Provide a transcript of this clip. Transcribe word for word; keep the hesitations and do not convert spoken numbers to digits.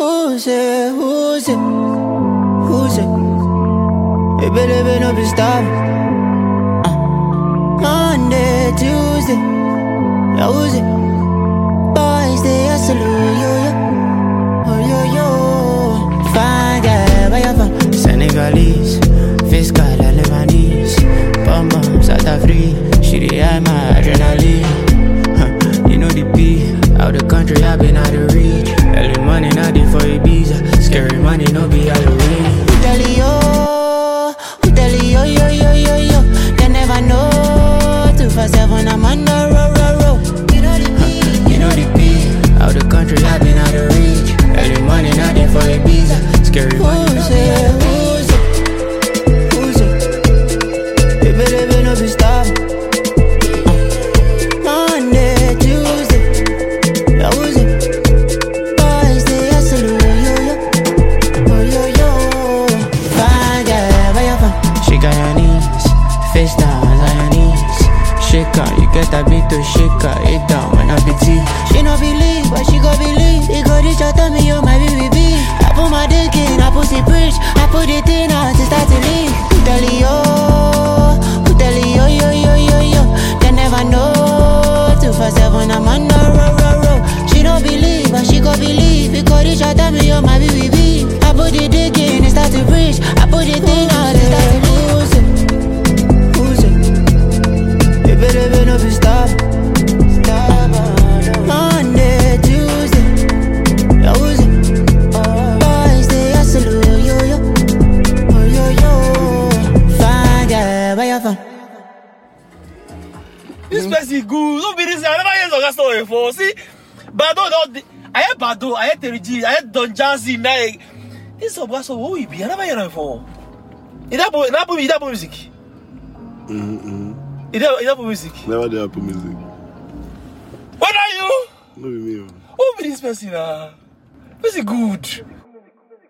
Who's it? Who's it? Who's it? Hey, baby, baby, no be stop. Uh. Monday, Tuesday, yeah, who's it? Boys, they are salute, yo, yo. Oh, yo, yo. Fine guy, where you from? Senegalese, fiscal, Lebanese. Bum, South Africa, she the eye, my adrenaline. Huh. You know the beat, out the country, I've been out of reach. Early money, not it for Ibiza. Scary money, no be Halloween. Who tell you? Who tell you? Yo, yo, yo, yo. They never know. Two for seven, I'm on the road, road, road. You know the beat, you know the beat. Out the country, I've been out of reach. Early money, not it for Ibiza. Scary money, no be Halloween. Who's it? Who's it? Hey, baby, baby, no be stop. Monday, Tuesday, yeah, who's it? Boys, they are salute, yo, yo. Oh, yo, yo. Fine girl, where you from? She got her knees, face down on her knees. Shake her, you get a bit to shake her. It down when I be tea. She no believe, but she go believe. It go reach out to me, yo, my baby. I put my dick in, I pussy preach. I put it in, I to start to leave. Who tell you? Who tell you? Yo, yo, yo, yo. They never know. Two for seven, I'm on the road, road, road. She don't believe, but she go believe. It go reach out to me, yo, my baby. I put it dick in, it start to preach. I put it in, I to start to leave. Who's it? Who's it? Hey, baby, baby, no be stop. Monday, Tuesday, yeah, who's it? Boys, they are salute, yo, yo. Oh, yo, yo. Fine girl, where you from? This place is good. Don't be this. I never heard of that story before. See, Bado, don't. I heard Bado. I heard Terry G. I heard Don Jazzy. Now, this is what so who we be. I never heard of before. Is that boy? That boy? Is that boy music? Mm-hmm. Is that is that boy music? Never did Apple Music. What are you? No be me. Who be this person? Ah, this is good.